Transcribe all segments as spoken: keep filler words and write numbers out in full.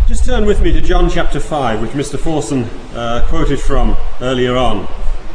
Just turn with me to John chapter five, which Mister Forson uh, quoted from earlier on.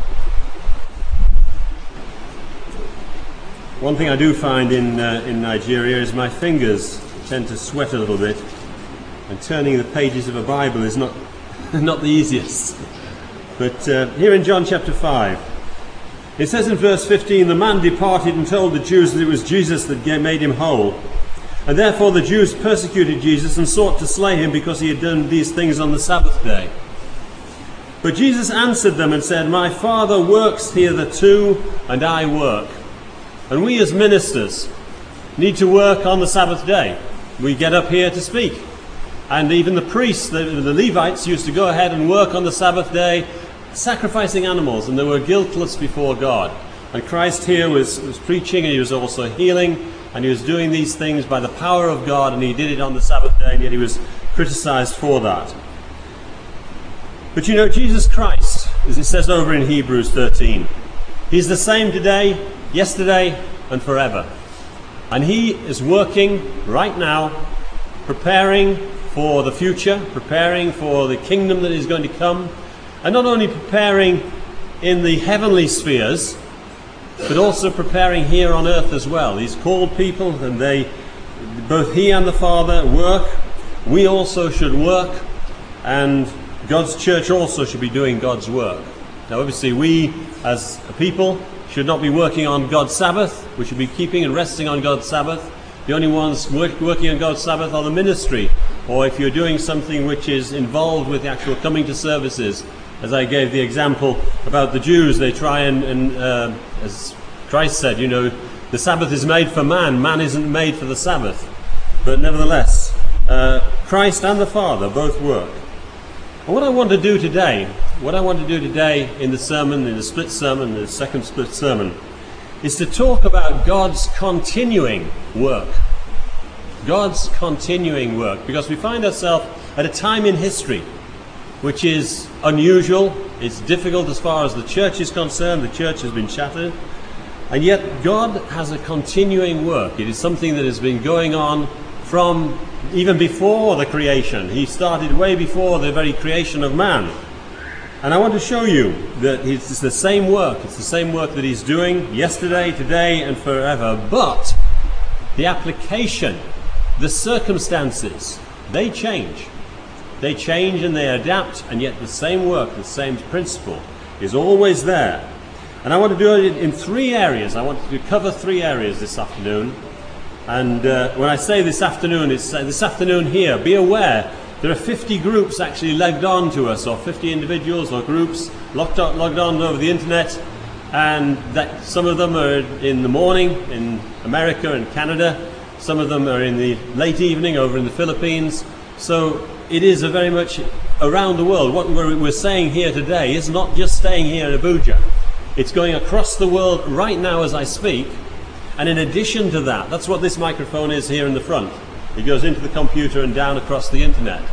One thing I do find in uh, in Nigeria is my fingers tend to sweat a little bit, and turning the pages of a Bible is not not the easiest. But uh, here in John chapter five, it says in verse fifteen, "The man departed and told the Jews that it was Jesus that made him whole. And therefore the Jews persecuted Jesus and sought to slay him because he had done these things on the Sabbath day. But Jesus answered them and said, My Father works hitherto, and I work." And we as ministers need to work on the Sabbath day. We get up here to speak. And even the priests, the, the Levites, used to go ahead and work on the Sabbath day, sacrificing animals, and they were guiltless before God. And Christ here was, was preaching, and he was also healing, and he was doing these things by the power of God, and he did it on the Sabbath day, and yet he was criticized for that. But you know, Jesus Christ, as it says over in Hebrews thirteen, he's the same today, yesterday, and forever. And he is working right now, preparing for the future, preparing for the kingdom that is going to come, and not only preparing in the heavenly spheres, but also preparing here on earth as well. He's called people, and they, both he and the Father, work. We also should work, and God's church also should be doing God's work. Now obviously we as a people should not be working on God's Sabbath. We should be keeping and resting on God's Sabbath. The only ones work, working on God's Sabbath are the ministry, or if you're doing something which is involved with the actual coming to services. As I gave the example about the Jews, they try and, and uh, as Christ said, you know, the Sabbath is made for man, man isn't made for the Sabbath. But nevertheless, uh, Christ and the Father both work. And what I want to do today, what I want to do today in the sermon, in the split sermon, the second split sermon, is to talk about God's continuing work. God's continuing work. Because we find ourselves at a time in history which is unusual. It's difficult as far as the church is concerned. The church has been shattered. And yet God has a continuing work. It is something that has been going on from even before the creation. He started way before the very creation of man. And I want to show you that it's the same work. It's the same work that he's doing yesterday, today, and forever. But the application, the circumstances, they change. They change and they adapt, and yet the same work, the same principle is always there. And I want to do it in three areas. I want to cover three areas this afternoon. And uh, when I say this afternoon, it's uh, this afternoon here. Be aware, there are fifty groups actually logged on to us, or fifty individuals or groups logged on, logged on over the internet. And that some of them are in the morning in America and Canada. Some of them are in the late evening over in the Philippines. So it is a very much around the world. What we're, we're saying here today is not just staying here in Abuja. It's going across the world right now as I speak. And in addition to that, that's what this microphone is here in the front. It goes into the computer and down across the internet.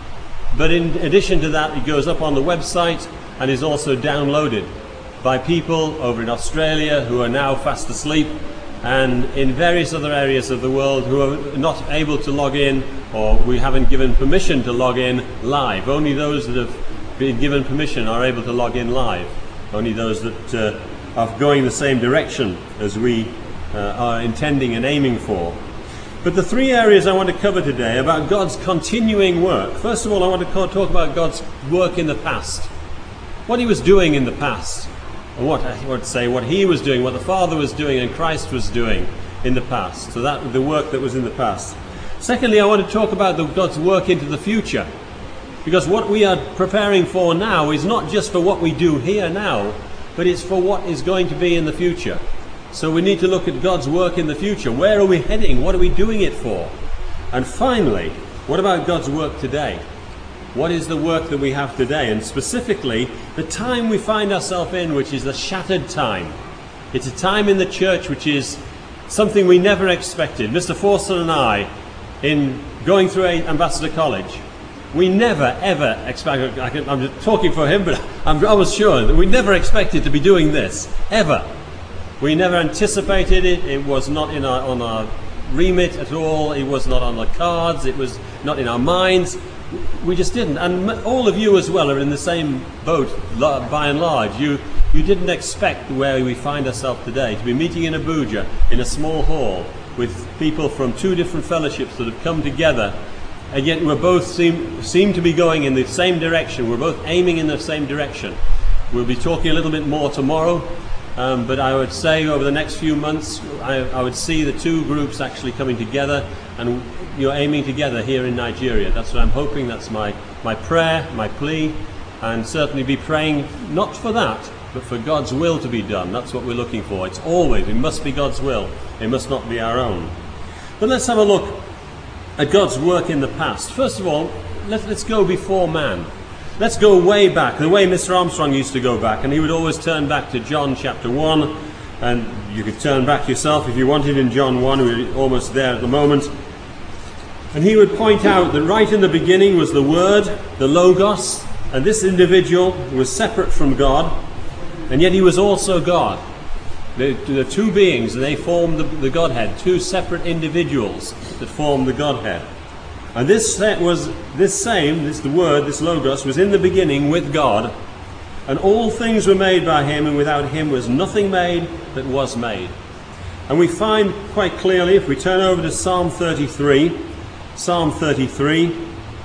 But in addition to that, it goes up on the website and is also downloaded by people over in Australia who are now fast asleep, and in various other areas of the world who are not able to log in, or we haven't given permission to log in live. Only those that have been given permission are able to log in live. Only those that uh, are going the same direction as we uh, are intending and aiming for. But the three areas I want to cover today about God's continuing work. First of all, I want to talk about God's work in the past. What he was doing in the past. And what I would say, what he was doing, what the Father was doing and Christ was doing in the past. So that the work that was in the past. Secondly, I want to talk about the, God's work into the future. Because what we are preparing for now is not just for what we do here now, but it's for what is going to be in the future. So we need to look at God's work in the future. Where are we heading? What are we doing it for? And finally, what about God's work today? What is the work that we have today? And specifically, the time we find ourselves in, which is the shattered time. It's a time in the church which is something we never expected. Mister Forson and I, in going through Ambassador College, we never, ever expected, I can, I'm talking for him, but I'm, I was sure that we never expected to be doing this, ever. We never anticipated it. It was not in our, on our remit at all. It was not on the cards. It was not in our minds. we just didn't. And all of you as well are in the same boat, by and large. You you didn't expect where we find ourselves today, to be meeting in Abuja, in a small hall, with people from two different fellowships that have come together, and yet we're both seem, seem to be going in the same direction. We're both aiming in the same direction. We'll be talking a little bit more tomorrow, um, but I would say over the next few months, I, I would see the two groups actually coming together, and you're aiming together here in Nigeria. That's what I'm hoping. That's my, my prayer, my plea, and certainly be praying not for that, but for God's will to be done. That's what we're looking for. It's always, it must be God's will. It must not be our own. But let's have a look at God's work in the past. First of all, let, let's go before man. Let's go way back, the way Mister Armstrong used to go back, and he would always turn back to John chapter one, and you could turn back yourself if you wanted in John one. We're almost there at the moment. And he would point out that right in the beginning was the Word, the Logos, and this individual was separate from God, and yet he was also God. The, the two beings, they formed the, the Godhead, two separate individuals that formed the Godhead. And this was this same, this the Word, this Logos, was in the beginning with God, and all things were made by him, and without him was nothing made that was made. And we find quite clearly, if we turn over to Psalm thirty-three, Psalm thirty-three,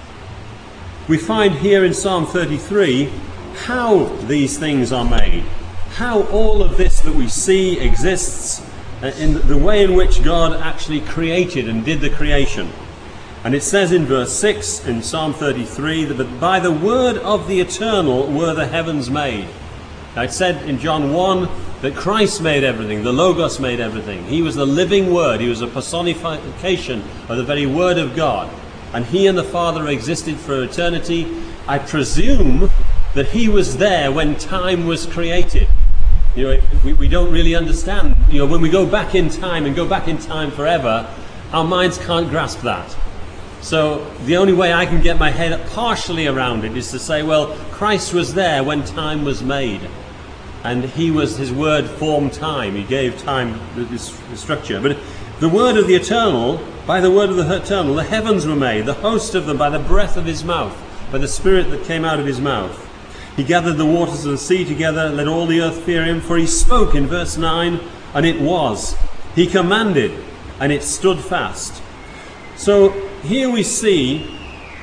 we find here in Psalm thirty-three how these things are made, how all of this that we see exists, in the way in which God actually created and did the creation. And it says in verse six in Psalm thirty-three that by the word of the eternal were the heavens made. Now it said in John one that Christ made everything, the Logos made everything. He was the living Word, he was a personification of the very Word of God. And he and the Father existed for eternity. I presume that he was there when time was created. You know, we, we don't really understand. You know, when we go back in time and go back in time forever, our minds can't grasp that. So the only way I can get my head partially around it is to say, well, Christ was there when time was made. And he was, his word formed time. He gave time this, this structure. But the word of the eternal, by the word of the eternal, the heavens were made, the host of them by the breath of his mouth, by the spirit that came out of his mouth. He gathered the waters of the sea together, let all the earth fear him, for he spoke in verse nine, and it was. He commanded, and it stood fast. So here we see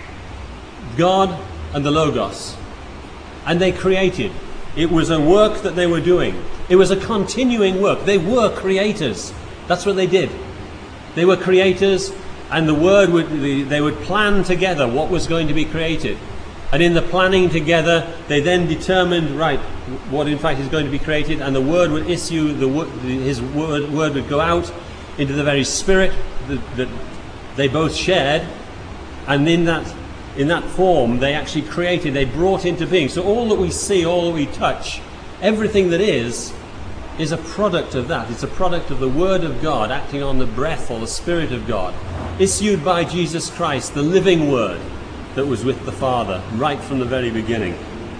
God and the Logos, and they created. It was a work that they were doing. It was a continuing work. They were creators. That's what they did. They were creators, and the word would, they would plan together what was going to be created. And in the planning together, they then determined, right, what in fact is going to be created, and the word would issue, the his word, word would go out into the very spirit that, that they both shared, and in that in that form they actually created, they brought into being. So all that we see, all that we touch, everything that is, is a product of that. It's a product of the Word of God acting on the breath or the Spirit of God, issued by Jesus Christ, the living Word that was with the Father right from the very beginning.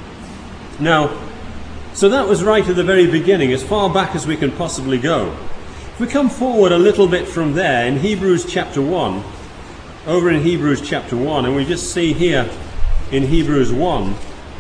Now, so that was right at the very beginning, as far back as we can possibly go. If we come forward a little bit from there, in Hebrews chapter one, over in Hebrews chapter one, and we just see here in Hebrews one,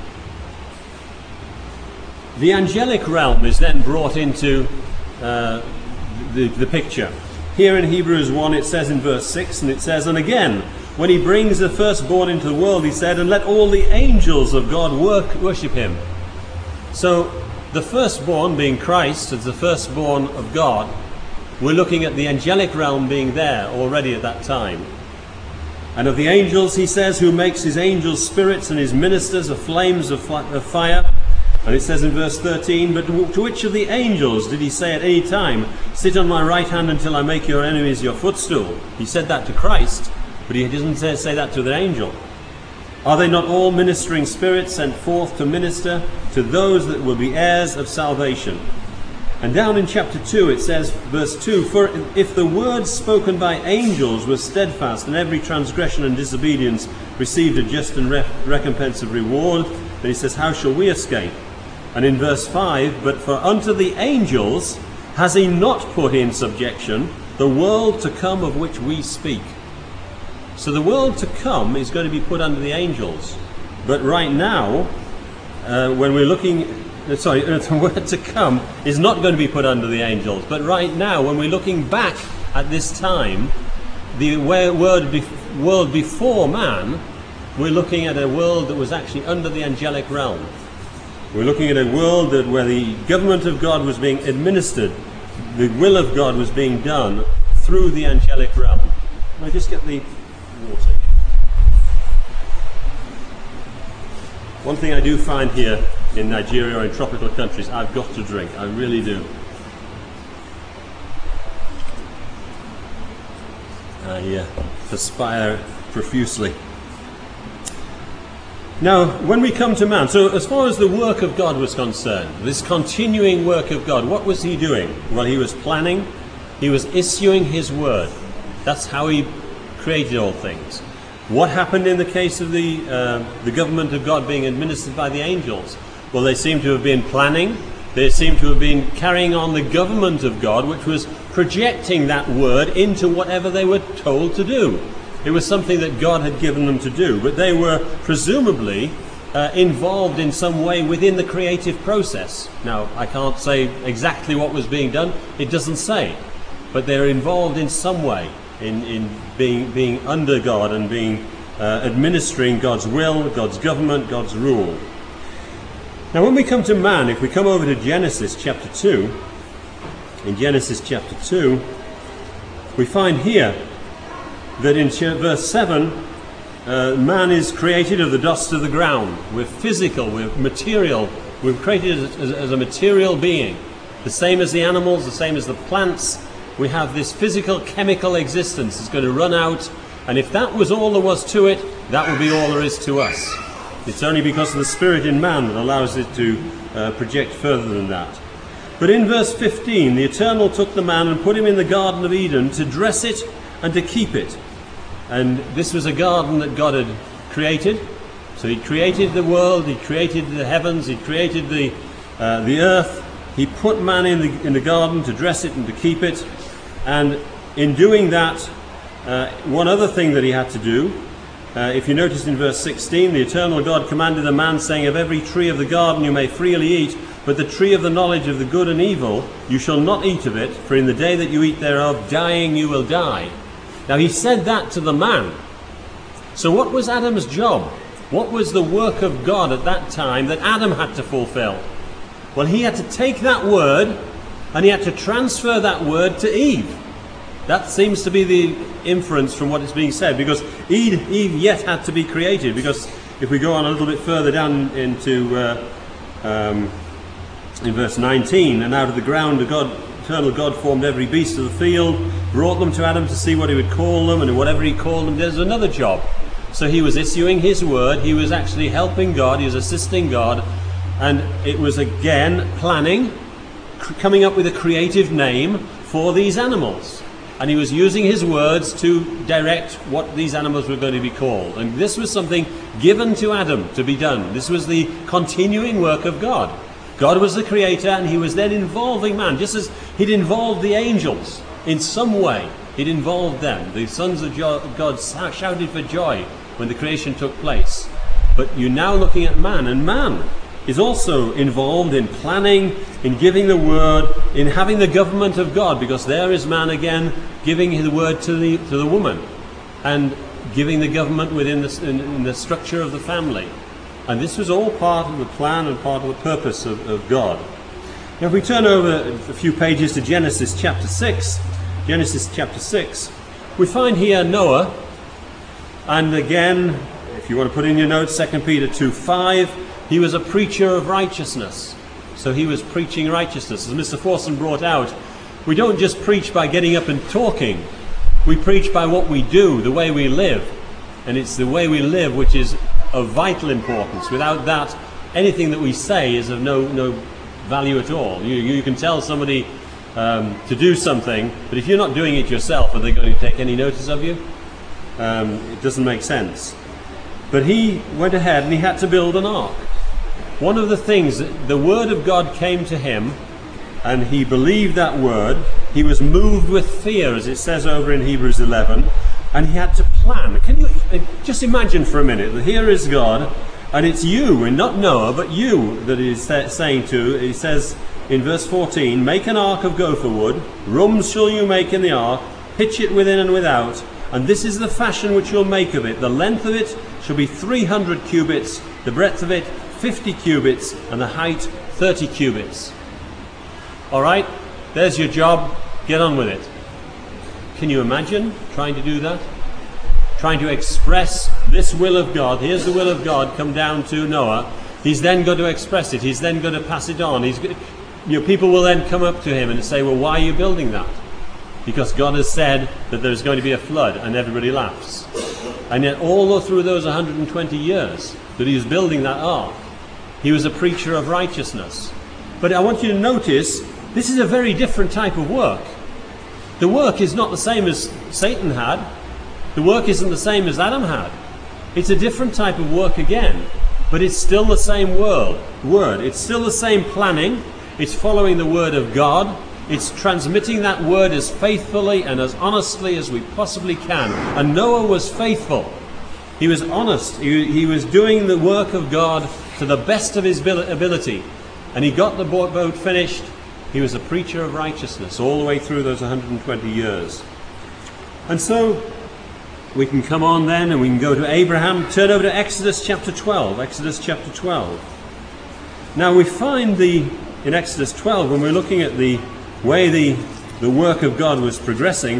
the angelic realm is then brought into uh, the, the picture. Here in Hebrews one it says in verse six, and it says, and again, when he brings the firstborn into the world, he said, and let all the angels of God work, worship him. So the firstborn, being Christ, as the firstborn of God, we're looking at the angelic realm being there already at that time. And of the angels, he says, who makes his angels spirits and his ministers of flames of, fl- of fire. And it says in verse thirteen, but to which of the angels did he say at any time, sit on my right hand until I make your enemies your footstool? He said that to Christ, but he doesn't say, say that to the angel. Are they not all ministering spirits sent forth to minister to those that will be heirs of salvation? And down in chapter two it says, verse two, for if the word spoken by angels was steadfast, and every transgression and disobedience received a just and re- recompense of reward, then he says, how shall we escape? And in verse five, but for unto the angels has he not put in subjection the world to come of which we speak. So the world to come is going to be put under the angels. But right now, uh, when we're looking, uh, sorry, uh, the word to come is not going to be put under the angels. But right now, when we're looking back at this time, the word be- world before man, we're looking at a world that was actually under the angelic realm. We're looking at a world that where the government of God was being administered, the will of God was being done through the angelic realm. Can I just get the water? One thing I do find here in Nigeria or in tropical countries, I've got to drink. I really do. I uh, perspire profusely. Now, when we come to man, so as far as the work of God was concerned, this continuing work of God, what was he doing? Well, he was planning, he was issuing his word. That's how he created all things. What happened in the case of the, uh, the government of God being administered by the angels? Well, they seem to have been planning, they seem to have been carrying on the government of God, which was projecting that word into whatever they were told to do. It was something that God had given them to do, but they were presumably uh, involved in some way within the creative process. Now, I can't say exactly what was being done, it doesn't say, but they're involved in some way in, in being, being under God and being uh, administering God's will, God's government, God's rule. Now, when we come to man, if we come over to Genesis chapter two, in Genesis chapter two, we find here that in verse seven, uh, man is created of the dust of the ground. We're physical, we're material, we're created as, as, as a material being. The same as the animals, the same as the plants. We have this physical, chemical existence that's going to run out, and if that was all there was to it, that would be all there is to us. It's only because of the spirit in man that allows it to uh, project further than that. But in verse fifteen, the Eternal took the man and put him in the Garden of Eden to dress it and to keep it. And this was a garden that God had created. So he created the world, he created the heavens, he created the uh, the earth. He put man in the, in the garden to dress it and to keep it. And in doing that, uh, one other thing that he had to do, uh, if you notice in verse sixteen, the Eternal God commanded the man, saying, of every tree of the garden you may freely eat, but the tree of the knowledge of the good and evil, you shall not eat of it, for in the day that you eat thereof, dying you will die. Now he said that to the man. So what was Adam's job? What was the work of God at that time that Adam had to fulfill? Well, he had to take that word and he had to transfer that word to Eve. That seems to be the inference from what is being said, because Eve, Eve yet had to be created. Because if we go on a little bit further down into uh, um, in verse nineteen, and out of the ground the God eternal God formed every beast of the field, brought them to Adam to see what he would call them, and whatever he called them, there's another job. So he was issuing his word, he was actually helping God, he was assisting God, and it was again planning, c- coming up with a creative name for these animals. And he was using his words to direct what these animals were going to be called. And this was something given to Adam to be done. This was the continuing work of God. God was the creator, and he was then involving man, just as he'd involved the angels in some way. He'd involved them. The sons of God shouted for joy when the creation took place. But you're now looking at man, and man is also involved in planning, in giving the word, in having the government of God, because there is man again giving the word to the to the woman, and giving the government within the, in, in the structure of the family. And this was all part of the plan and part of the purpose of, of God. Now if we turn over a few pages to Genesis chapter six, Genesis chapter six, we find here Noah, and again, if you want to put in your notes, Second Peter two five, he was a preacher of righteousness. So he was preaching righteousness. As Mister Forson brought out, we don't just preach by getting up and talking. We preach by what we do, the way we live. And it's the way we live which is of vital importance. Without that, anything that we say is of no no value at all. You, you can tell somebody um, to do something, but if you're not doing it yourself, are they going to take any notice of you? Um, it doesn't make sense. But he went ahead and he had to build an ark. One of the things, the word of God came to him, and he believed that word. He was moved with fear, as it says over in Hebrews eleven, and he had to plan. Can you uh, just imagine for a minute that here is God, and it's you, and not Noah, but you that he's sa- saying to. He says in verse fourteen, make an ark of gopher wood, rooms shall you make in the ark, pitch it within and without, and this is the fashion which you'll make of it. The length of it shall be three hundred cubits, the breadth of it fifty cubits, and the height thirty cubits. All right, there's your job, get on with it. Can you imagine trying to do that? Trying to express this will of God. Here's the will of God come down to Noah. He's then going to express it. He's then going to pass it on. He's, you know, people will then come up to him and say, well, why are you building that? Because God has said that there's going to be a flood, and everybody laughs. And yet all through those one hundred twenty years that he was building that ark, he was a preacher of righteousness. But I want you to notice, this is a very different type of work. The work is not the same as Satan had. The work isn't the same as Adam had. It's a different type of work again, but it's still the same word. Word. It's still the same planning. It's following the word of God. It's transmitting that word as faithfully and as honestly as we possibly can. And Noah was faithful. He was honest. He, he was doing the work of God to the best of his ability. And he got the boat finished. He was a preacher of righteousness all the way through those one hundred twenty years. And so we can come on then and we can go to Abraham. Turn over to Exodus chapter twelve. Exodus chapter twelve. Now we find the in Exodus twelve, when we're looking at the way the, the work of God was progressing,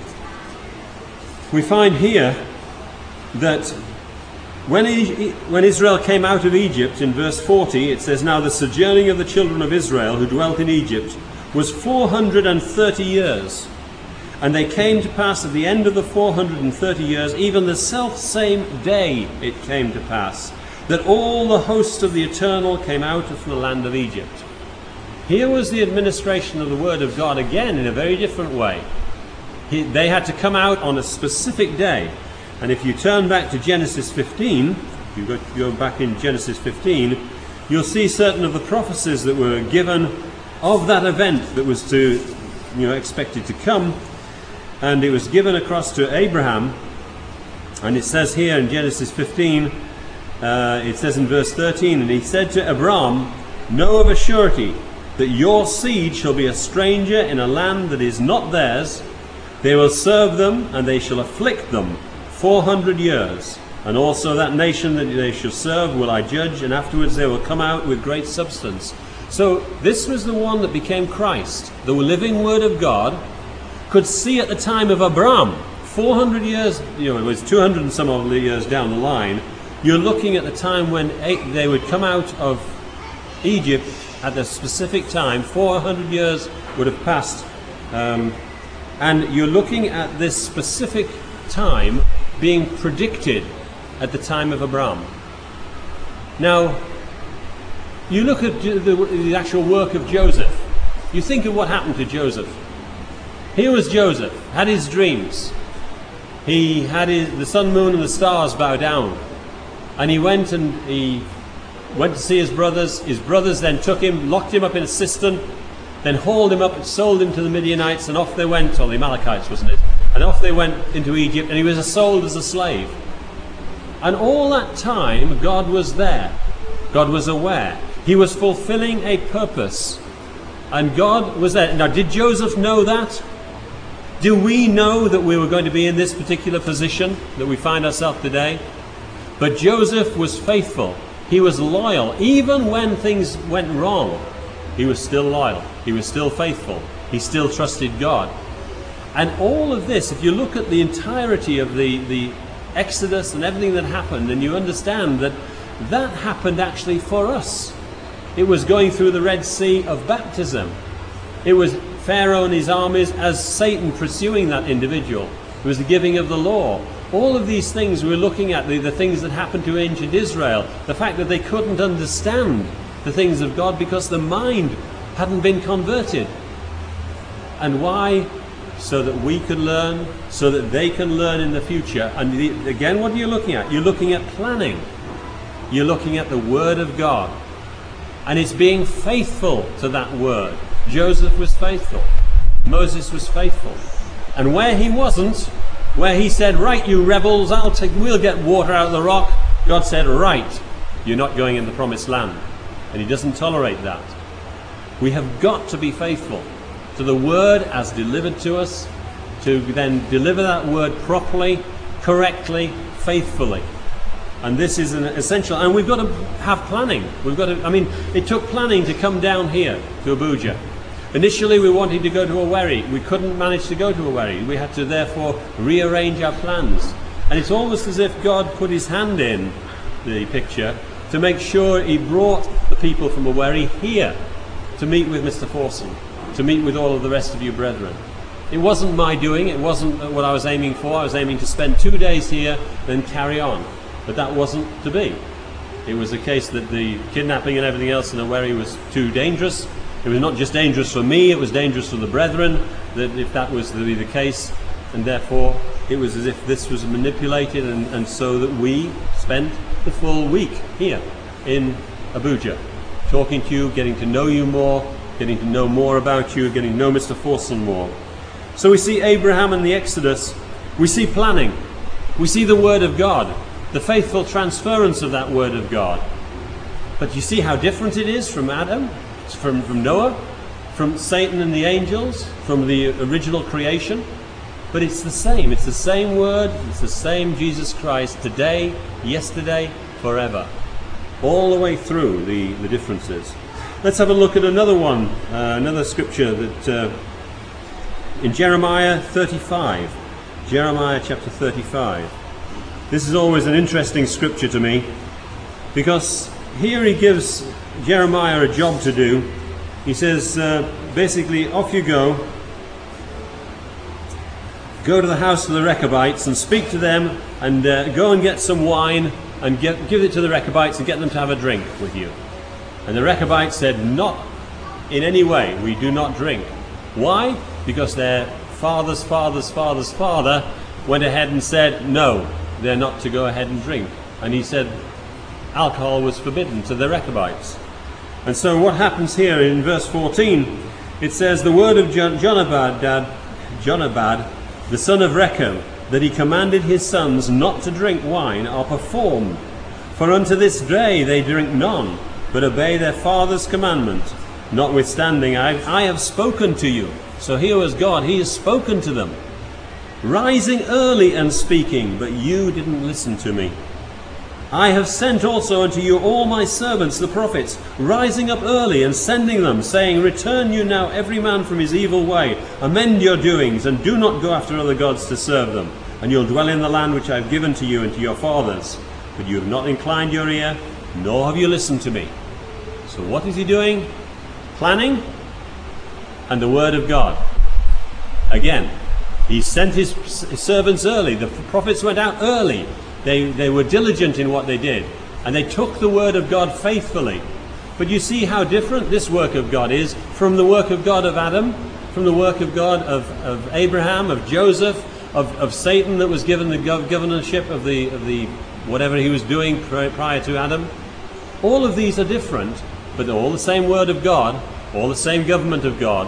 we find here that when, he, when Israel came out of Egypt, in verse forty, it says, now the sojourning of the children of Israel who dwelt in Egypt was four hundred thirty years. And they came to pass at the end of the four hundred thirty years, even the self-same day it came to pass, that all the hosts of the Eternal came out from the land of Egypt. Here was the administration of the Word of God again in a very different way. He, they had to come out on a specific day. And if you turn back to Genesis fifteen, if you go, go back in Genesis fifteen, you'll see certain of the prophecies that were given of that event that was to, you know, expected to come. And it was given across to Abraham. And it says here in Genesis fifteen, uh, it says in verse thirteen, and he said to Abram, know of a surety that your seed shall be a stranger in a land that is not theirs. They will serve them, and they shall afflict them four hundred years. And also that nation that they shall serve will I judge, and afterwards they will come out with great substance. So this was the one that became Christ. The living Word of God could see at the time of Abram, four hundred years, you know, it was two hundred and some odd years down the line. You're looking at the time when they would come out of Egypt at the specific time. four hundred years would have passed. Um, and you're looking at this specific time being predicted at the time of Abram. Now, you look at the, the actual work of Joseph. You think of what happened to Joseph. Here was Joseph, had his dreams. He had his, the sun, moon and the stars bow down. And he went and he went to see his brothers. His brothers then took him, locked him up in a cistern, then hauled him up and sold him to the Midianites, and off they went, or the Amalekites, wasn't it? And off they went into Egypt, and he was sold as a slave. And all that time, God was there. God was aware. He was fulfilling a purpose. And God was there. Now, did Joseph know that? Do we know that we were going to be in this particular position that we find ourselves today? But Joseph was faithful. He was loyal. Even when things went wrong, he was still loyal. He was still faithful. He still trusted God. And all of this, if you look at the entirety of the, the Exodus and everything that happened, and you understand that that happened actually for us. It was going through the Red Sea of baptism. It was Pharaoh and his armies as Satan pursuing that individual. It was the giving of the law. All of these things we're looking at, the, the things that happened to ancient Israel, the fact that they couldn't understand the things of God because the mind hadn't been converted. And why? So that we could learn, so that they can learn in the future. And the, again, what are you looking at? You're looking at planning. You're looking at the Word of God. And it's being faithful to that Word. Joseph was faithful. Moses was faithful. And where he wasn't, where he said, right, you rebels, I'll take, we'll get water out of the rock. God said, right, you're not going in the promised land. And he doesn't tolerate that. We have got to be faithful to the word as delivered to us, to then deliver that word properly, correctly, faithfully. And this is an essential, and we've got to have planning. We've got to, I mean, it took planning to come down here to Abuja. Initially we wanted to go to Owerri. We couldn't manage to go to Owerri. We had to therefore rearrange our plans. And it's almost as if God put his hand in the picture to make sure he brought the people from Owerri here to meet with Mister Forson, to meet with all of the rest of you brethren. It wasn't my doing, it wasn't what I was aiming for. I was aiming to spend two days here, then carry on. But that wasn't to be. It was the case that the kidnapping and everything else in Owerri was too dangerous. It was not just dangerous for me, it was dangerous for the brethren, that if that was to be the case, and therefore it was as if this was manipulated, and, and so that we spent the full week here in Abuja, talking to you, getting to know you more, getting to know more about you, getting to know Mister Forson more. So we see Abraham and the Exodus, we see planning, we see the Word of God, the faithful transference of that Word of God. But you see how different it is from Adam, from, from Noah, from Satan and the angels, from the original creation. But it's the same, it's the same Word, it's the same Jesus Christ, today, yesterday, forever. All the way through the, the differences. Let's have a look at another one, uh, another scripture that uh, in Jeremiah thirty-five. Jeremiah chapter thirty-five. This is always an interesting scripture to me, because here he gives Jeremiah a job to do. He says, uh, basically, off you go, go to the house of the Rechabites and speak to them, and uh, go and get some wine and get, give it to the Rechabites and get them to have a drink with you. And the Rechabites said, not in any way, we do not drink. Why? Because their father's father's father's father went ahead and said, no, they're not to go ahead and drink. And he said alcohol was forbidden to the Rechabites. And so what happens here in verse fourteen, it says, the word of Jonabad, Jonabad, the son of Rechab, that he commanded his sons not to drink wine, are performed. For unto this day they drink none, but obey their father's commandment. Notwithstanding, I, I have spoken to you. So here was God, he has spoken to them, rising early and speaking, but you didn't listen to me. I have sent also unto you all my servants the prophets, rising up early and sending them, saying, return you now every man from his evil way, amend your doings, and do not go after other gods to serve them, and you'll dwell in the land which I have given to you and to your fathers. But you have not inclined your ear, nor have you listened to me. So what is he doing? Planning and the word of God. Again, he sent his, his servants early. The prophets went out early. They, they were diligent in what they did, and they took the word of God faithfully. But you see how different this work of God is from the work of God of Adam, from the work of God of, of Abraham, of Joseph, of, of Satan that was given the gov- governorship of the, of the whatever he was doing prior to Adam. All of these are different, but they're all the same word of God, all the same government of God.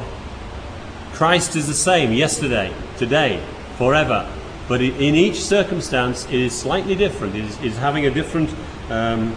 Christ is the same yesterday, today, forever. But in each circumstance, it is slightly different. It is, it is having a different um,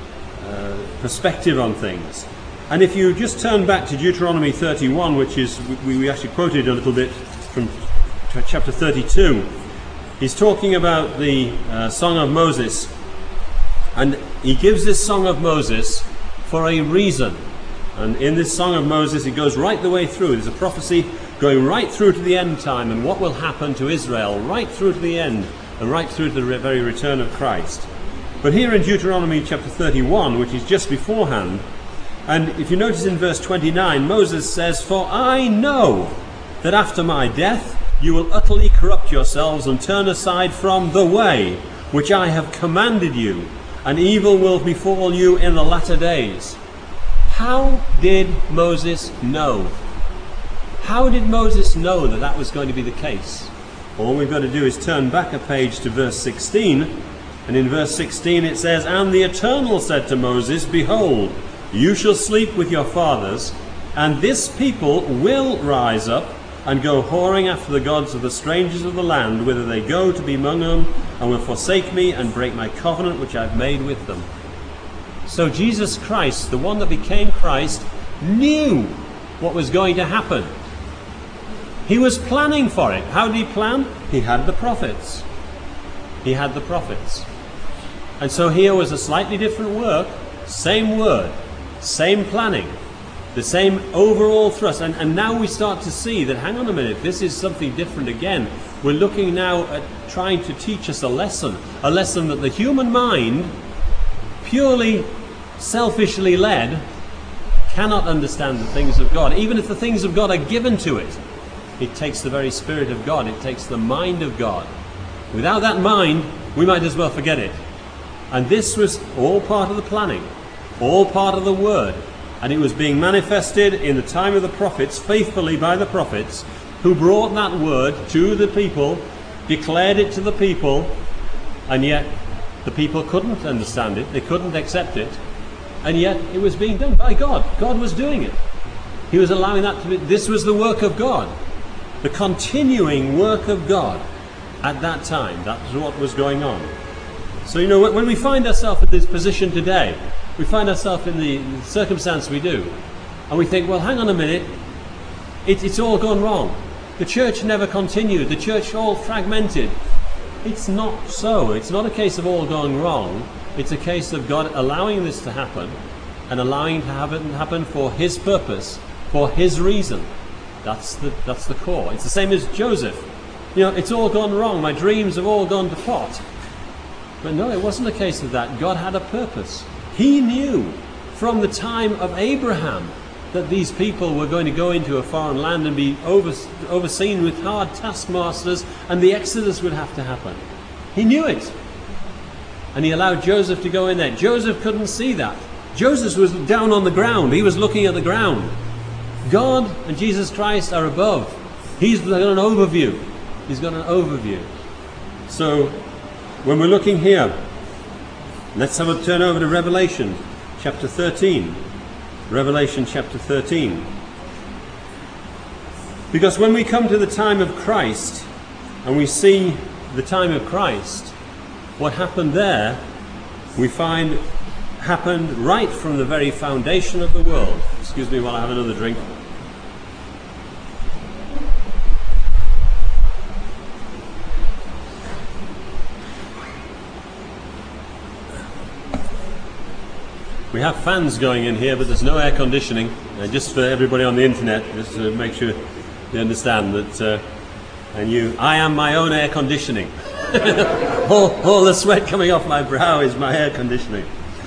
uh, perspective on things. And if you just turn back to Deuteronomy thirty-one, which is, we, we actually quoted a little bit from chapter thirty-two, he's talking about the uh, Song of Moses. And he gives this Song of Moses for a reason. And in this Song of Moses, it goes right the way through. There's a prophecy going right through to the end time and what will happen to Israel, right through to the end, and right through to the re- very return of Christ. But here in Deuteronomy chapter thirty-one, which is just beforehand, and if you notice in verse twenty-nine, Moses says, for I know that after my death you will utterly corrupt yourselves and turn aside from the way which I have commanded you, and evil will befall you in the latter days. How did Moses know? How did Moses know that that was going to be the case? All we've got to do is turn back a page to verse sixteen. And in verse sixteen it says, and the Eternal said to Moses, behold, you shall sleep with your fathers, and this people will rise up and go whoring after the gods of the strangers of the land, whither they go to be among them, and will forsake me and break my covenant which I've made with them. So Jesus Christ, the one that became Christ, knew what was going to happen. He was planning for it. How did he plan? He had the prophets. He had the prophets. And so here was a slightly different work, same word, same planning, the same overall thrust. And, and now we start to see that, hang on a minute, this is something different again. We're looking now at trying to teach us a lesson, a lesson that the human mind, purely selfishly led, cannot understand the things of God. Even if the things of God are given to it, it takes the very Spirit of God, it takes the mind of God. Without that mind, we might as well forget it. And this was all part of the planning, all part of the word. And it was being manifested in the time of the prophets, faithfully by the prophets, who brought that word to the people, declared it to the people, and yet the people couldn't understand it, they couldn't accept it, and yet it was being done by God. God was doing it. He was allowing that to be. This was the work of God, the continuing work of God at that time. That was what was going on. So, you know, when we find ourselves in this position today, we find ourselves in the circumstance we do, and we think, well, hang on a minute, it, it's all gone wrong. The church never continued. The church all fragmented. It's not so. It's not a case of all going wrong. It's a case of God allowing this to happen, and allowing it to have it happen for His purpose, for His reason. That's the that's the core. It's the same as Joseph. You know, it's all gone wrong. My dreams have all gone to pot. But no, it wasn't a case of that. God had a purpose. He knew from the time of Abraham that these people were going to go into a foreign land and be over, overseen with hard taskmasters, and the Exodus would have to happen. He knew it. And He allowed Joseph to go in there. Joseph couldn't see that. Joseph was down on the ground. He was looking at the ground. God and Jesus Christ are above. He's got an overview. He's got an overview. So, when we're looking here, let's have a turn over to Revelation chapter thirteen. Revelation chapter thirteen. Because when we come to the time of Christ, and we see the time of Christ, what happened there, we find happened right from the very foundation of the world. Excuse me while I have another drink. We have fans going in here, but there's no air conditioning. Uh, just for everybody on the internet, just to make sure you understand that. Uh, and you, I am my own air conditioning. all, all the sweat coming off my brow is my air conditioning.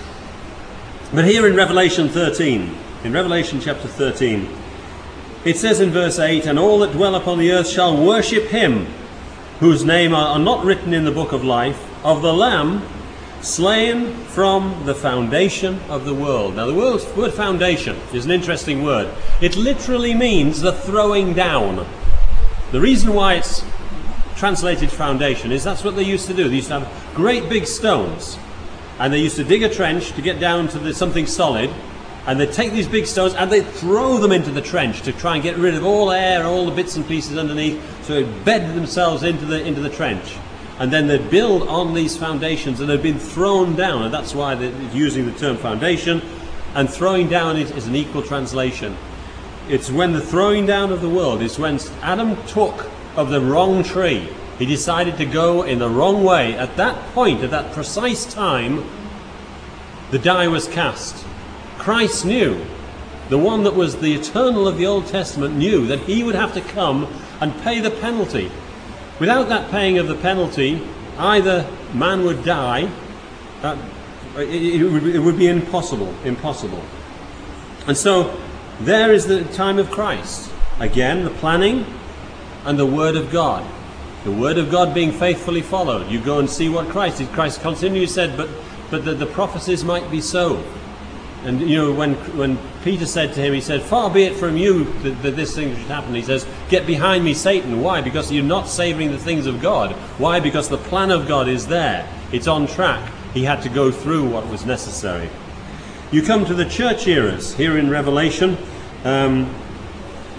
But here in Revelation thirteen, in Revelation chapter thirteen, it says in verse eight, "And all that dwell upon the earth shall worship Him, whose name are, are not written in the book of life, of the Lamb, slain from the foundation of the world." Now the word, word foundation is an interesting word. It literally means the throwing down. The reason why it's translated foundation is that's what they used to do. They used to have great big stones, and they used to dig a trench to get down to the, something solid, and they'd take these big stones and they'd throw them into the trench to try and get rid of all air, all the bits and pieces underneath, so it'd bed themselves into the into the trench. And then they'd build on these foundations, and they'd been thrown down, and that's why they're using the term foundation. And throwing down is, is an equal translation. It's when the throwing down of the world is when Adam took of the wrong tree. He decided to go in the wrong way. At that point, at that precise time, the die was cast. Christ knew, the one that was the eternal of the Old Testament knew that He would have to come and pay the penalty. Without that paying of the penalty, either man would die, uh, it, it, would, it would be impossible, impossible. And so, there is the time of Christ. Again, the planning and the Word of God. The Word of God being faithfully followed. You go and see what Christ did. Christ continually said, but but the, the prophecies might be so. And you know, when when Peter said to him, he said, "Far be it from you that, that this thing should happen." He says, "Get behind me, Satan." Why? Because you're not savouring the things of God. Why? Because the plan of God is there. It's on track. He had to go through what was necessary. You come to the church eras here in Revelation. Um,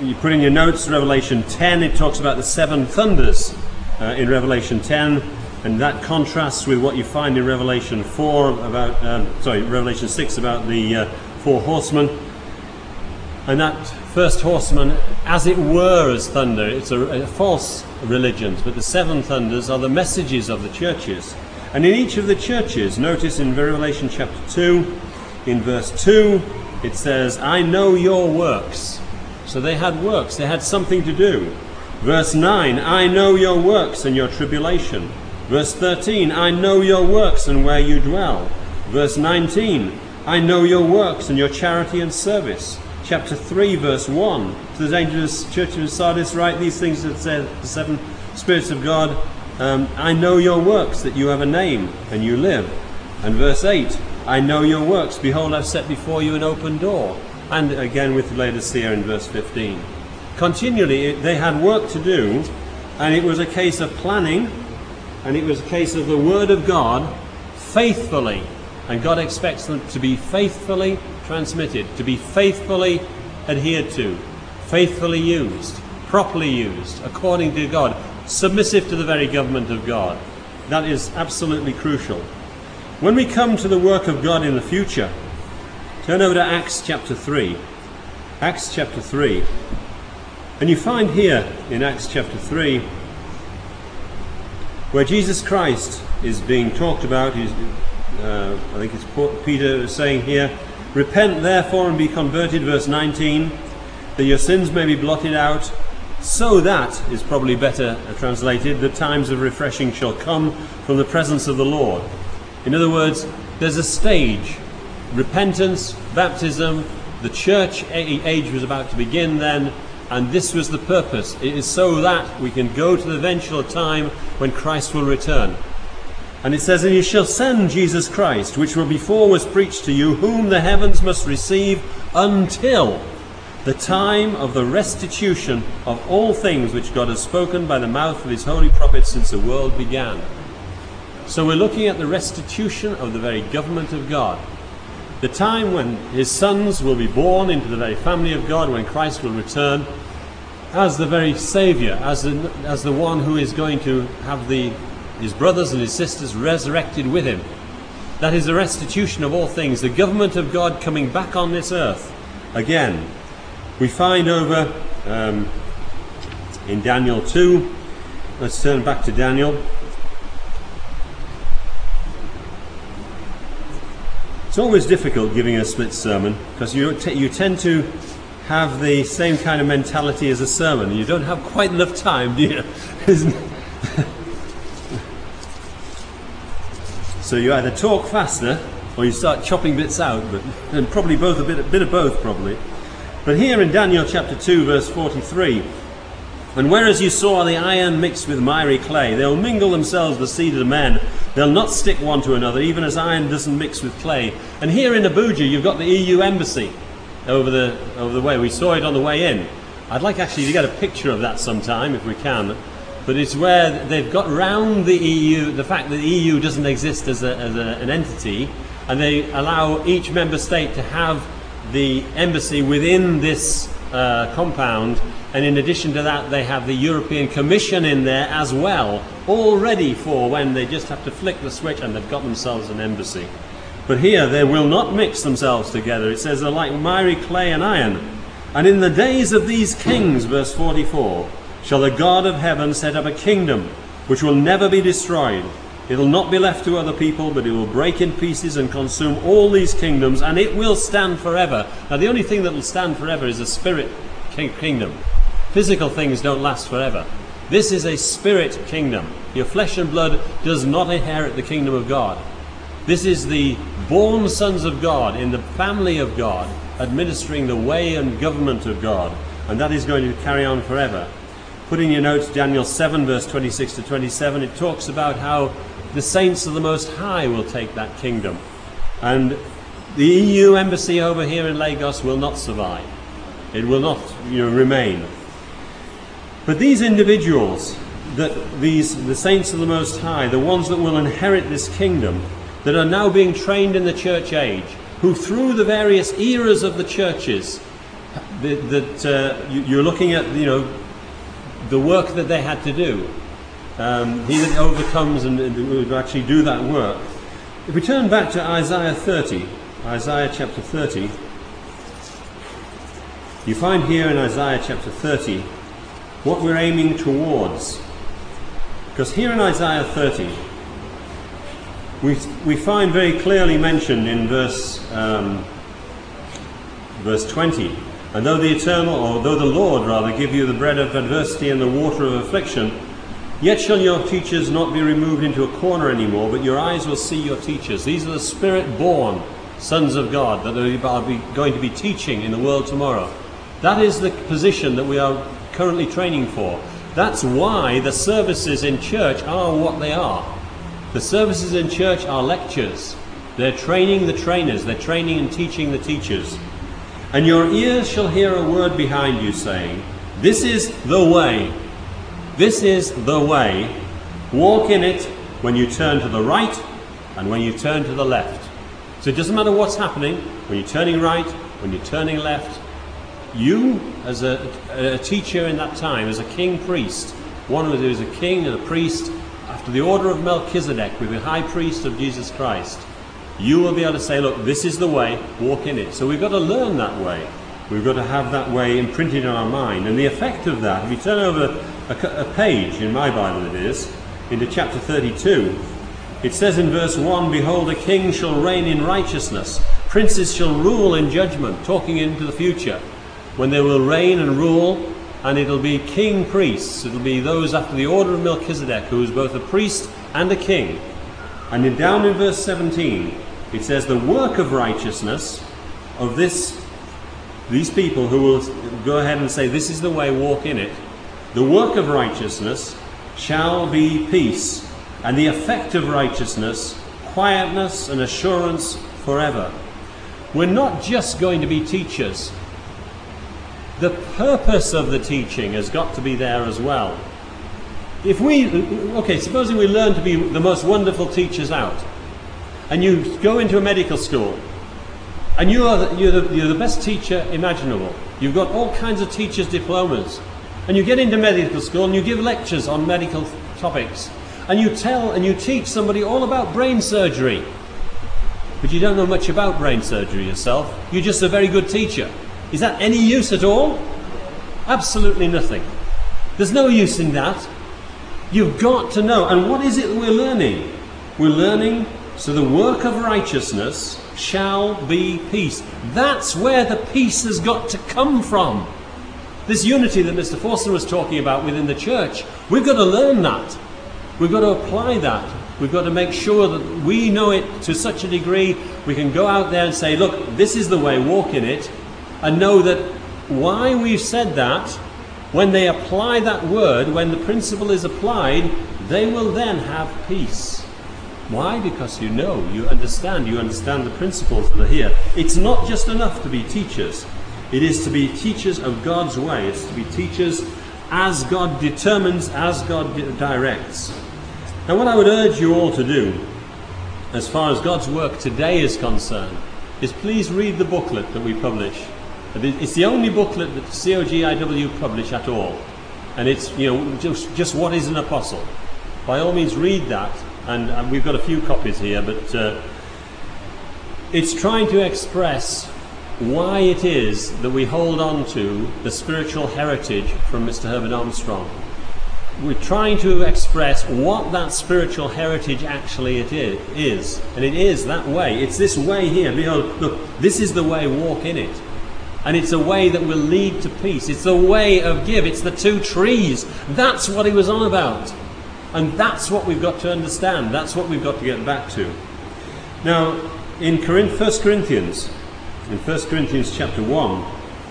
you put in your notes, Revelation ten, it talks about the seven thunders uh, in Revelation ten, and that contrasts with what you find in Revelation four about, um, sorry, Revelation six about the uh, four horsemen. And that first horseman, as it were as thunder, it's a, a false religion, but the seven thunders are the messages of the churches. And in each of the churches, notice in Revelation chapter two, in verse two, it says, I know your works. So they had works, they had something to do. Verse nine, I know your works and your tribulation. Verse thirteen, I know your works and where you dwell. Verse nineteen, I know your works and your charity and service. Chapter three, verse one, to the angels of the church of Sardis, write these things that said the seven spirits of God. Um, I know your works, that you have a name and you live. And verse eight, I know your works. Behold, I've set before you an open door. And again with Laodicea in verse fifteen. Continually, they had work to do, and it was a case of planning, and it was a case of the Word of God faithfully. And God expects them to be faithfully transmitted, to be faithfully adhered to, faithfully used, properly used, according to God, submissive to the very government of God. That is absolutely crucial. When we come to the work of God in the future, turn over to Acts chapter three. Acts chapter three. And you find here in Acts chapter three, where Jesus Christ is being talked about. He's, uh, I think it's Peter saying here, repent therefore and be converted, verse nineteen, that your sins may be blotted out, so that, is probably better translated, the times of refreshing shall come from the presence of the Lord. In other words, there's a stage. Repentance, baptism, the church age was about to begin then, and this was the purpose. It is so that we can go to the eventual time when Christ will return. And it says, and you shall send Jesus Christ, which will before was preached to you, whom the heavens must receive until the time of the restitution of all things which God has spoken by the mouth of his holy prophets since the world began. So we're looking at the restitution of the very government of God. The time when his sons will be born into the very family of God, when Christ will return as the very Saviour, as the, as the one who is going to have the, his brothers and his sisters resurrected with him. That is the restitution of all things, the government of God coming back on this earth again. We find over um, in Daniel two, let's turn back to Daniel. It's always difficult giving a split sermon because you, t- you tend to have the same kind of mentality as a sermon. You don't have quite enough time, do you? So you either talk faster or you start chopping bits out, but and probably both a bit, a bit of both probably. But here in Daniel chapter two, verse forty-three, and whereas you saw the iron mixed with miry clay, they'll mingle themselves the seed of men. They'll not stick one to another, even as iron doesn't mix with clay. And here in Abuja, you've got the E U embassy over the over the way. We saw it on the way in. I'd like actually to get a picture of that sometime, if we can. But it's where they've got round the E U, the fact that the E U doesn't exist as, a, as a, an entity, and they allow each member state to have the embassy within this uh, compound. And in addition to that, they have the European Commission in there as well, all ready for when they just have to flick the switch and they've got themselves an embassy. But here, they will not mix themselves together. It says they're like miry clay and iron. And in the days of these kings, verse forty-four, shall the God of heaven set up a kingdom which will never be destroyed. It will not be left to other people, but it will break in pieces and consume all these kingdoms, and it will stand forever. Now, the only thing that will stand forever is a spirit kingdom. Physical things don't last forever. This is a spirit kingdom. Your flesh and blood does not inherit the kingdom of God. This is the born sons of God in the family of God, administering the way and government of God. And that is going to carry on forever. Put in your notes Daniel seven, verse twenty-six to twenty-seven. It talks about how the saints of the Most High will take that kingdom. And the E U embassy over here in Lagos will not survive. It will not, you know, remain. But these individuals, that these the saints of the Most High, the ones that will inherit this kingdom, that are now being trained in the church age, who through the various eras of the churches that, that uh, you, you're looking at, you know, the work that they had to do. Um, he that overcomes and, and will actually do that work. If we turn back to Isaiah thirty, Isaiah chapter thirty, you find here in Isaiah chapter thirty what we're aiming towards. Because here in Isaiah thirty, we, we find very clearly mentioned in verse, um, verse twenty, and though the eternal, or though the Lord rather, give you the bread of adversity and the water of affliction, yet shall your teachers not be removed into a corner anymore, but your eyes will see your teachers. These are the Spirit-born sons of God that are going to be teaching in the world tomorrow. That is the position that we are currently training for. That's why the services in church are what they are. The services in church are lectures. They're training the trainers. They're training and teaching the teachers. And your ears shall hear a word behind you saying, this is the way. This is the way. Walk in it when you turn to the right and when you turn to the left. So it doesn't matter what's happening, when you're turning right, when you're turning left. You, as a, a teacher in that time, as a king priest, one who is a king and a priest, after the order of Melchizedek, with the high priest of Jesus Christ, you will be able to say, look, this is the way, walk in it. So we've got to learn that way. We've got to have that way imprinted in our mind. And the effect of that, if you turn over a, a page, in my Bible it is, into chapter thirty-two, it says in verse one, behold, a king shall reign in righteousness, princes shall rule in judgment, talking into the future, when they will reign and rule, and it'll be king priests. It'll be those after the order of Melchizedek, who is both a priest and a king. And then down in verse seventeen, it says, the work of righteousness of this these people who will go ahead and say, this is the way, walk in it. The work of righteousness shall be peace, and the effect of righteousness, quietness and assurance forever. We're not just going to be teachers. The purpose of the teaching has got to be there as well. If we, okay, supposing we learn to be the most wonderful teachers out, and you go into a medical school, and you are the, you're, the, you're the best teacher imaginable. You've got all kinds of teachers' diplomas, and you get into medical school and you give lectures on medical topics, and you tell and you teach somebody all about brain surgery, but you don't know much about brain surgery yourself. You're just a very good teacher. Is that any use at all? Absolutely nothing. There's no use in that. You've got to know. And what is it that we're learning? We're learning, so the work of righteousness shall be peace. That's where the peace has got to come from. This unity that Mister Forster was talking about within the church, we've got to learn that. We've got to apply that. We've got to make sure that we know it to such a degree we can go out there and say, look, this is the way, walk in it, and know that why we've said that, when they apply that word, when the principle is applied, they will then have peace. Why? Because you know, you understand, you understand the principles that are here. It's not just enough to be teachers. It is to be teachers of God's way. It's to be teachers as God determines, as God directs. And what I would urge you all to do, as far as God's work today is concerned, is please read the booklet that we publish. It's the only booklet that C O G I W publish at all. And it's, you know, just, just what is an apostle. By all means read that, and, and we've got a few copies here, but uh, it's trying to express why it is that we hold on to the spiritual heritage from Mister Herbert Armstrong. We're trying to express what that spiritual heritage actually it is. And it is that way. It's this way here. Behold, look, this is the way, walk in it. And it's a way that will lead to peace. It's the way of give. It's the two trees. That's what he was on about. And that's what we've got to understand. That's what we've got to get back to. Now, in First Corinthians, in First Corinthians chapter one,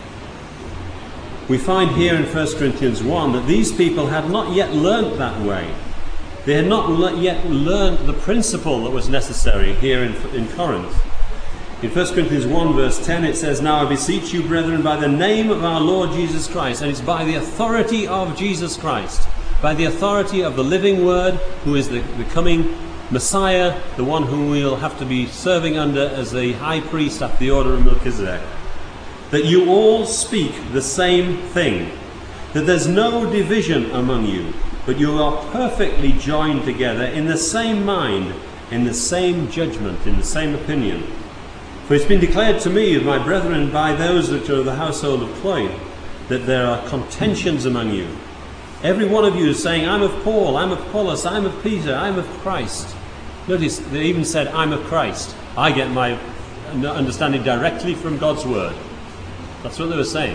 we find here in First Corinthians one that these people had not yet learnt that way. They had not le- yet learnt the principle that was necessary here in, in Corinth. In First Corinthians one verse ten it says, now I beseech you, brethren, by the name of our Lord Jesus Christ, and it's by the authority of Jesus Christ, by the authority of the living Word, who is the, the coming Messiah, the one whom we'll have to be serving under as the high priest after the order of Melchizedek. that you all speak the same thing, that there's no division among you, but you are perfectly joined together in the same mind, in the same judgment, in the same opinion. For it's been declared to me of my brethren by those which are of the household of Chloe, that there are contentions among you. Every one of you is saying, I'm of Paul, I'm of Apollos, I'm of Peter, I'm of Christ. Notice they even said, I'm of Christ. I get my understanding directly from God's word. That's what they were saying.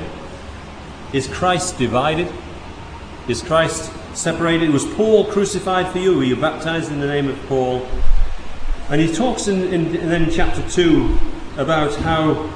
Is Christ divided? Is Christ separated? Was Paul crucified for you? Were you baptized in the name of Paul? And he talks in, in, then in chapter two about how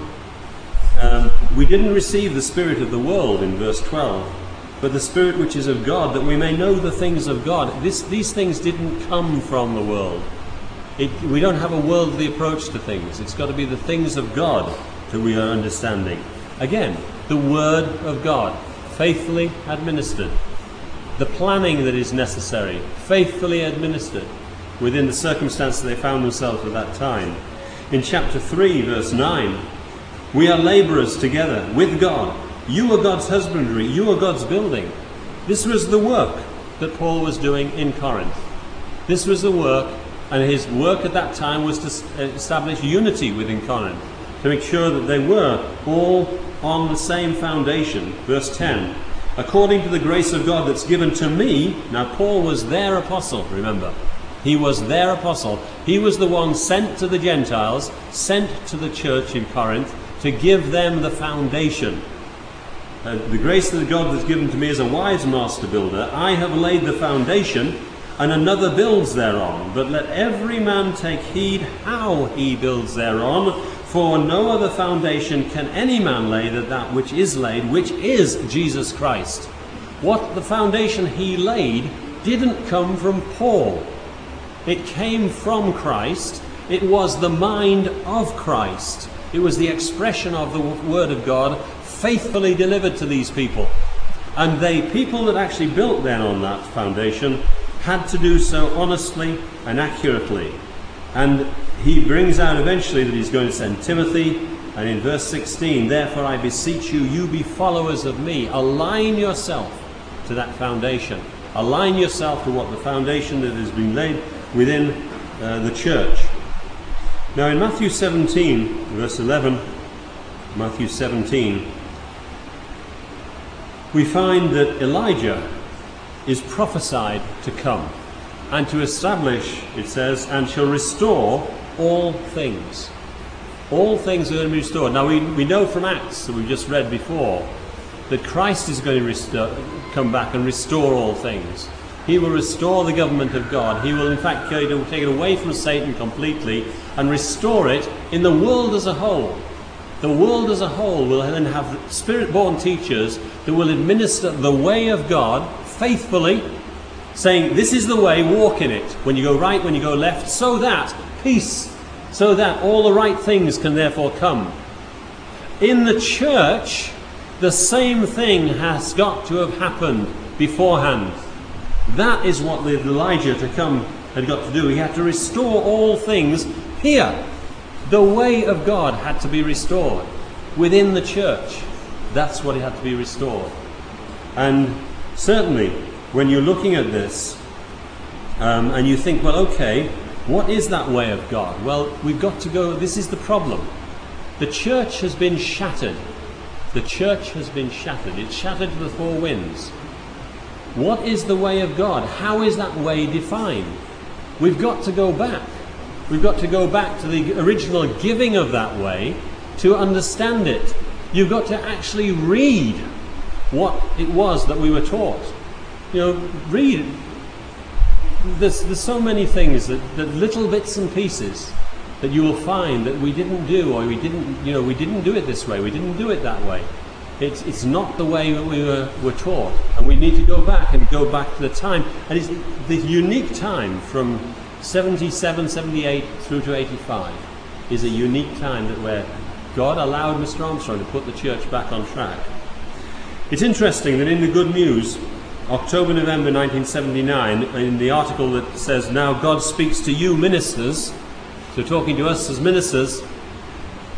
um, we didn't receive the spirit of the world in verse twelve, but the Spirit which is of God, that we may know the things of God. This, these things didn't come from the world. It, we don't have a worldly approach to things. It's got to be the things of God that we are understanding. Again, the Word of God, faithfully administered. The planning that is necessary, faithfully administered within the circumstances they found themselves at that time. In chapter three, verse nine, we are labourers together with God. You are God's husbandry, you are God's building. This was the work that Paul was doing in Corinth. This was the work, and his work at that time was to establish unity within Corinth, to make sure that they were all on the same foundation. Verse ten, according to the grace of God that's given to me. Now Paul was their apostle, remember. He was their apostle. He was the one sent to the Gentiles, sent to the church in Corinth, to give them the foundation. Uh, the grace of God that's given to me as a wise master builder, I have laid the foundation, and another builds thereon. But let every man take heed how he builds thereon, for no other foundation can any man lay than that which is laid, which is Jesus Christ. What the foundation he laid didn't come from Paul. It came from Christ. It was the mind of Christ. It was the expression of the Word of God faithfully delivered to these people. And the people that actually built then on that foundation had to do so honestly and accurately. And he brings out eventually that he's going to send Timothy. And in verse sixteen, therefore I beseech you, you be followers of me. Align yourself to that foundation. Align yourself to what the foundation that has been laid within uh, the church. Now in Matthew seventeen, verse eleven, Matthew seventeen, we find that Elijah is prophesied to come and to establish, it says, and shall restore all things. All things are going to be restored. Now we, we know from Acts that we've just read before that Christ is going to restore, come back and restore all things. He will restore the government of God. He will in fact take it away from Satan completely and restore it in the world as a whole. The world as a whole will then have spirit-born teachers that will administer the way of God faithfully, saying, this is the way, walk in it. When you go right, when you go left, so that peace, so that all the right things can therefore come. In the church, the same thing has got to have happened beforehand. That is what the Elijah to come had got to do. He had to restore all things here. The way of God had to be restored within the church. That's what it had to be restored. And certainly, when you're looking at this, um, and you think, well, okay, what is that way of God? Well, we've got to go, this is the problem. The church has been shattered. The church has been shattered. It's shattered to the four winds. What is the way of God? How is that way defined? We've got to go back. We've got to go back to the original giving of that way to understand it. You've got to actually read what it was that we were taught. You know, read. There's, there's so many things, that, that little bits and pieces that you will find that we didn't do, or we didn't, you know, we didn't do it this way, we didn't do it that way. It's, it's not the way that we were, were taught. And we need to go back and go back to the time. And it's the unique time from seventy-seven, seventy-eight through to eighty-five is a unique time that where God allowed Mister Armstrong to put the church back on track. It's interesting that in the Good News, October, November nineteen seventy-nine, in the article that says, now God speaks to you ministers, so talking to us as ministers,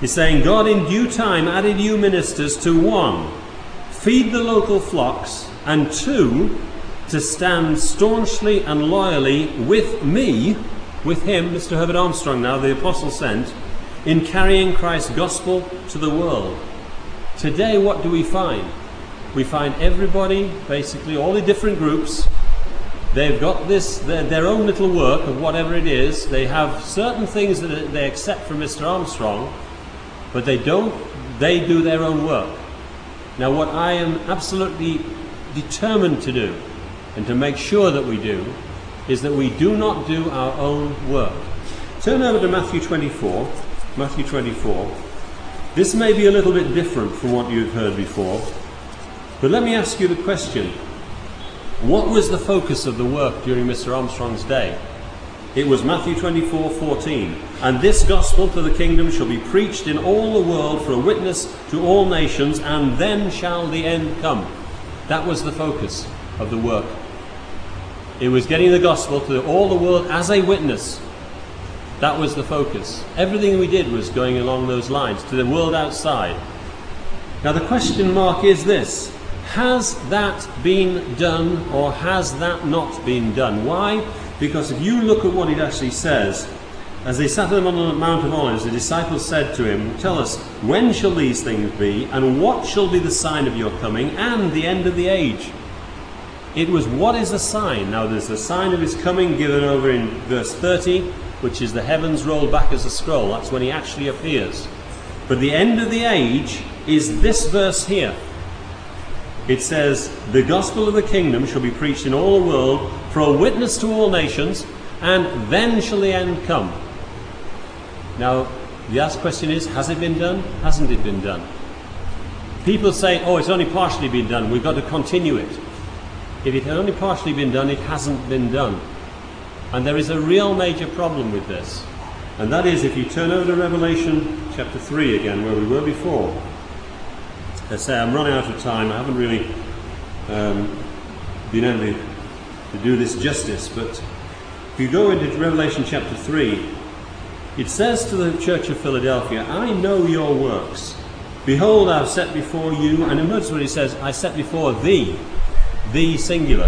He's saying, God in due time added you ministers to one, feed the local flocks, and two, to stand staunchly and loyally with me, with him, Mister Herbert Armstrong now, the apostle sent, in carrying Christ's gospel to the world. Today, what do we find? We find everybody, basically all the different groups, they've got this, their, their own little work of whatever it is. They have certain things that they accept from Mister Armstrong, but they don't, they do their own work. Now, what I am absolutely determined to do, and to make sure that we do, is that we do not do our own work. Turn over to Matthew twenty-four. Matthew twenty-four. This may be a little bit different from what you've heard before, but let me ask you the question. What was the focus of the work during Mister Armstrong's day? It was Matthew twenty-four fourteen. And this gospel to the kingdom shall be preached in all the world for a witness to all nations, and then shall the end come. That was the focus of the work. It was getting the gospel to all the world as a witness. That was the focus. Everything we did was going along those lines, to the world outside. Now the question mark is this: has that been done, or has that not been done? Why? Because if you look at what it actually says, as they sat on the Mount of Olives, the disciples said to him, tell us, when shall these things be, and what shall be the sign of your coming, and the end of the age? It was, what is the sign? Now there's the sign of his coming given over in verse thirty, which is the heavens rolled back as a scroll. That's when he actually appears. But the end of the age is this verse here. It says, the gospel of the kingdom shall be preached in all the world for a witness to all nations, and then shall the end come. Now, the asked question is, has it been done? Hasn't it been done? People say, oh, it's only partially been done. We've got to continue it. If it had only partially been done, it hasn't been done. And there is a real major problem with this. And that is, if you turn over to Revelation chapter three again, where we were before. I say I'm running out of time. I haven't really um, been able to do this justice. But if you go into Revelation chapter three, it says to the church of Philadelphia, I know your works. Behold, I have set before you, and notice what it says, I set before thee, the singular,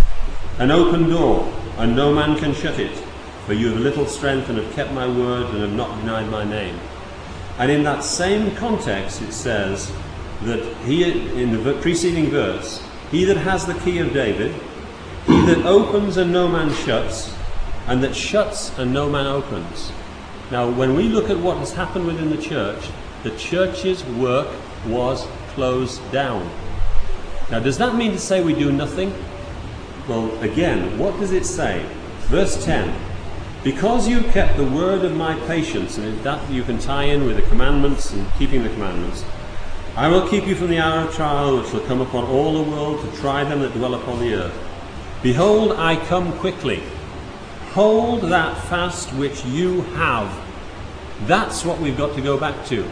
an open door, and no man can shut it. For you have little strength, and have kept my word, and have not denied my name. And in that same context it says that he, in the preceding verse, he that has the key of David, he that opens and no man shuts, and that shuts and no man opens. Now when we look at what has happened within the church, the church's work was closed down. Now, does that mean to say we do nothing? Well, again, what does it say? Verse ten. Because you kept the word of my patience, and that you can tie in with the commandments and keeping the commandments, I will keep you from the hour of trial which will come upon all the world to try them that dwell upon the earth. Behold, I come quickly. Hold that fast which you have. That's what we've got to go back to.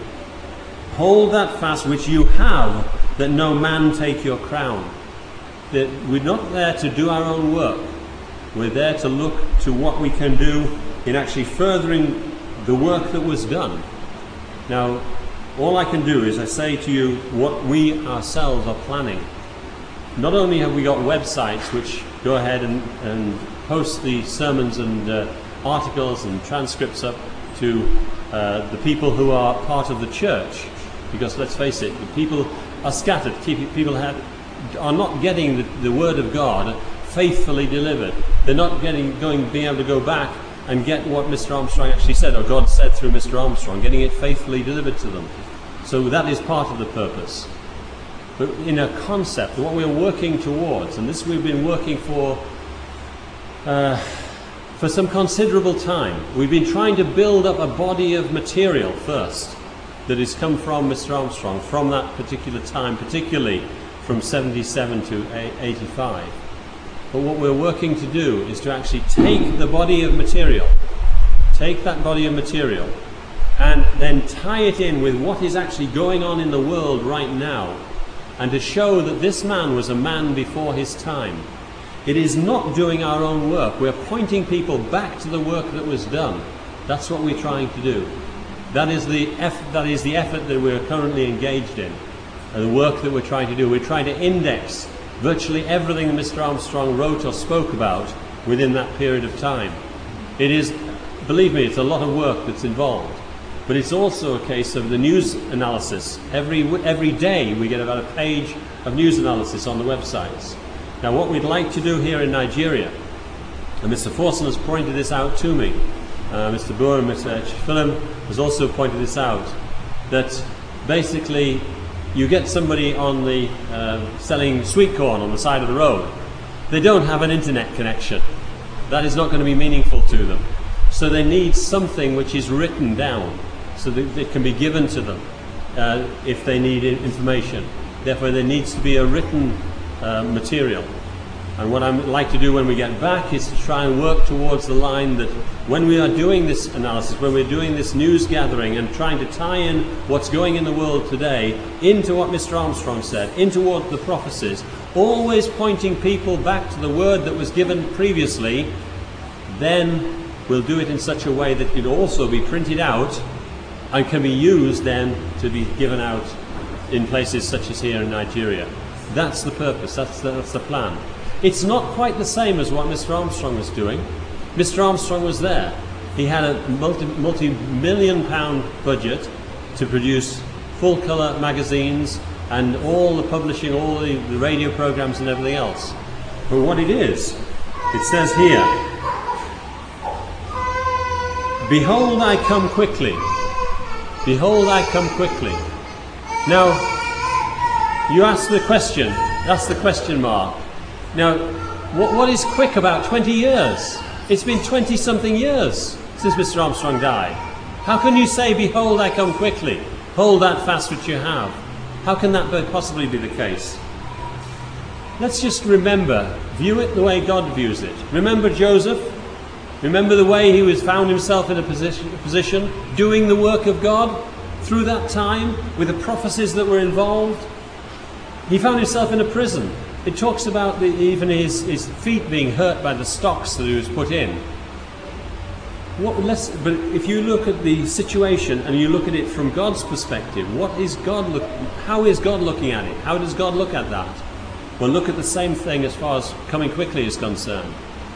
Hold that fast which you have, that no man take your crown. That we're not there to do our own work. We're there to look to what we can do in actually furthering the work that was done. Now, all I can do is I say to you what we ourselves are planning. Not only have we got websites which go ahead and, and post the sermons and uh, articles and transcripts up to uh, the people who are part of the church, because let's face it, the people are scattered. People have, are not getting the, the word of God faithfully delivered. They're not getting, going, being able to go back and get what Mister Armstrong actually said, or God said through Mister Armstrong, getting it faithfully delivered to them. So that is part of the purpose. But in a concept, what we're working towards, and this we've been working for uh, for some considerable time. We've been trying to build up a body of material first that has come from Mister Armstrong, from that particular time, particularly from seventy-seven to eighty-five. But what we're working to do is to actually take the body of material, take that body of material, and then tie it in with what is actually going on in the world right now, and to show that this man was a man before his time. It is not doing our own work. We're pointing people back to the work that was done. That's what we're trying to do. That is the eff- that is the effort that we're currently engaged in, and the work that we're trying to do. We're trying to index virtually everything that Mister Armstrong wrote or spoke about within that period of time. It is, believe me, it's a lot of work that's involved. But it's also a case of the news analysis. Every every day we get about a page of news analysis on the websites. Now what we'd like to do here in Nigeria, and Mister Forson has pointed this out to me, uh, Mister Boer and Mister Philip has also pointed this out, that basically you get somebody on the uh, selling sweet corn on the side of the road. They don't have an internet connection. That is not going to be meaningful to them. So they need something which is written down, so that it can be given to them uh, if they need information. Therefore there needs to be a written uh, material. And what I'd like to do when we get back is to try and work towards the line that when we are doing this analysis, when we're doing this news gathering and trying to tie in what's going in the world today into what Mister Armstrong said, into what the prophecies, always pointing people back to the word that was given previously, then we'll do it in such a way that it can also be printed out and can be used then to be given out in places such as here in Nigeria. That's the purpose, that's the, that's the plan. It's not quite the same as what Mister Armstrong was doing. Mister Armstrong was there. He had a multi, multi-million pound budget to produce full-colour magazines and all the publishing, all the, the radio programs and everything else. But what it is, it says here, "Behold, I come quickly. Behold, I come quickly." Now, you ask the question, that's the question mark. Now, what, what is quick about twenty years? It's been twenty-something years since Mister Armstrong died. How can you say, "Behold, I come quickly"? Hold that fast which you have. How can that possibly be the case? Let's just remember, view it the way God views it. Remember Joseph? Remember the way he was found himself in a position, position doing the work of God through that time with the prophecies that were involved? He found himself in a prison. It talks about the, even his, his feet being hurt by the stocks that he was put in. What, let's, but if you look at the situation and you look at it from God's perspective, what is God look, how is God looking at it? How does God look at that? Well, look at the same thing as far as coming quickly is concerned.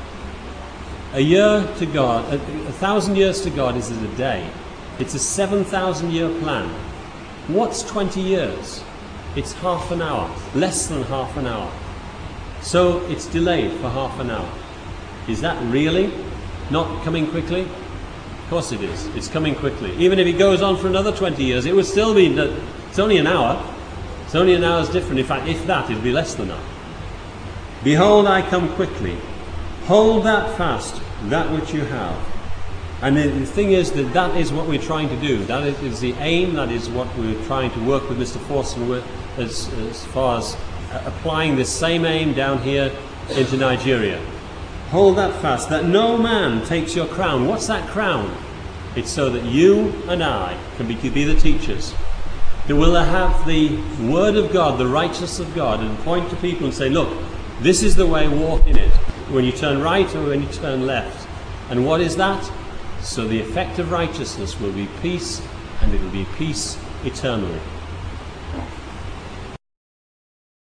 A year to God, a, a thousand years to God is as a day. It's a seven thousand year plan. What's twenty years? It's half an hour, less than half an hour. So it's delayed for half an hour. Is that really not coming quickly? Of course it is. It's coming quickly. Even if it goes on for another twenty years, it would still be, it's only an hour. It's only an hour's different. In fact, if that, it'd be less than that. "Behold, I come quickly. Hold that fast, that which you have." And the, the thing is that that is what we're trying to do. That is, is the aim. That is what we're trying to work with Mister Forson with, as, as far as uh, applying this same aim down here into Nigeria. Hold that fast, that no man takes your crown. What's that crown? It's so that you and I can be, can be the teachers, that will have the word of God, the righteousness of God, and point to people and say, look, this is the way, walk in it. When you turn right or when you turn left. And what is that? So the effect of righteousness will be peace, and it will be peace eternally.